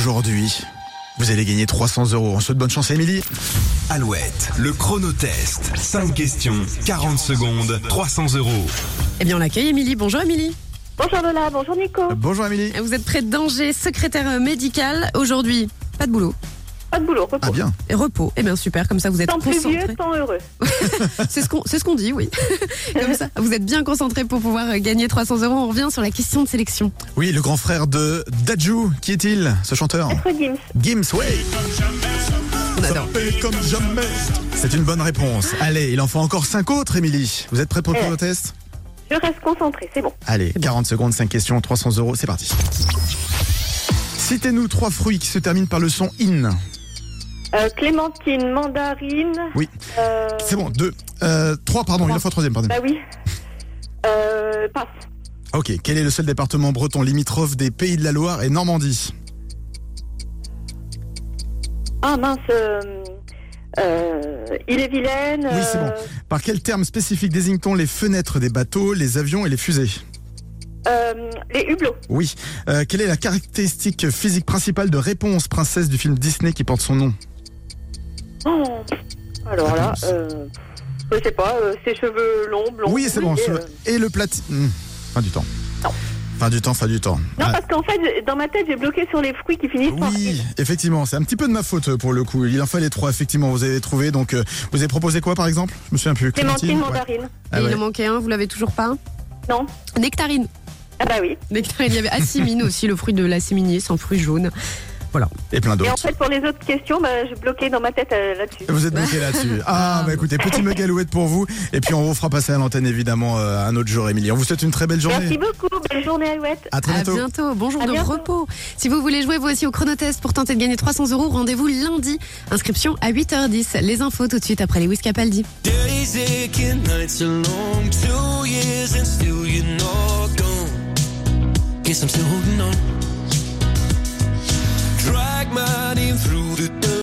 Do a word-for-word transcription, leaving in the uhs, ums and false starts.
aujourd'hui, vous allez gagner trois cents euros. On souhaite bonne chance à Émilie. Alouette, le chronotest. cinq questions, quarante secondes, trois cents euros. Eh bien, on l'accueille, Émilie. Bonjour, Émilie. Bonjour Lola, bonjour Nico. Euh, bonjour Émilie. Vous êtes près d'Angers, secrétaire médical. Aujourd'hui, pas de boulot. Pas de boulot, repos. Ah bien. Et repos. Eh bien, super. Comme ça, vous êtes Tant plus concentré. vieux, tant heureux. C'est ce qu'on, c'est ce qu'on dit, oui. Comme ça, vous êtes bien concentré pour pouvoir gagner trois cents euros. On revient sur la question de sélection. Oui, le grand frère de Dadju. Qui est-il, ce chanteur? Maître Gims. Gims, ouais. On adore. Ça fait comme jamais. C'est une bonne réponse. Allez, il en faut encore cinq autres, Émilie. Vous êtes prête pour le Eh. chronotest? Je reste concentrée, c'est bon. Allez, quarante secondes, cinq questions, trois cents euros, c'est parti. Citez-nous trois fruits qui se terminent par le son in. Euh, clémentine, mandarine. Oui. Euh, C'est bon, deux. Euh, trois, pardon, il en faut un troisième, pardon. Bah oui. Euh, passe. Ok, quel est le seul département breton limitrophe des Pays de la Loire et Normandie? Ah mince. Euh, euh, Ille-et-Vilaine. Oui, c'est bon. euh, Par quel terme spécifique désigne-t-on les fenêtres des bateaux, les avions et les fusées? Euh, les hublots. Oui. Euh, quelle est la caractéristique physique principale de Réponse, princesse du film Disney qui porte son nom? Oh. Alors là, Réponse. euh, je sais pas, euh, ses cheveux longs, blonds. Oui, c'est bon. et, euh, Et le plat... Hmm, Fin du temps. Non. Fin du temps, fin du temps. Non, Ah, parce qu'en fait, dans ma tête, j'ai bloqué sur les fruits qui finissent par... oui, effectivement, c'est un petit peu de ma faute pour le coup. Il en fallait trois, effectivement, vous avez trouvé. Donc, euh, vous avez proposé quoi, par exemple? Je me souviens plus. Clémentine, Ouais. mandarine. Ah Et ouais. il en manquait un, vous l'avez toujours pas? Non. Nectarine. Ah bah oui. Nectarine, il y avait assimine aussi, le fruit de l'assiminier, c'est un fruit jaune. Voilà. Et plein Et en d'autres. fait, pour les autres questions, bah, je bloquais dans ma tête euh, là-dessus. Vous êtes bloqué là-dessus. Ah, bah écoutez, petit mug Alouette pour vous. Et puis, on vous fera passer à l'antenne, évidemment, euh, un autre jour, Émilie. On vous souhaite une très belle journée. Merci beaucoup. Belle journée, Alouette. À très À bientôt. bientôt. Bonjour À de bientôt. repos. Si vous voulez jouer vous aussi au chronotest pour tenter de gagner trois cents euros, rendez-vous lundi. Inscription à huit heures dix. Les infos tout de suite après les Wiz Capaldi. Days aching, nights are long, two years and still you're not gone. Guess I'm still holding on. Drag my name through the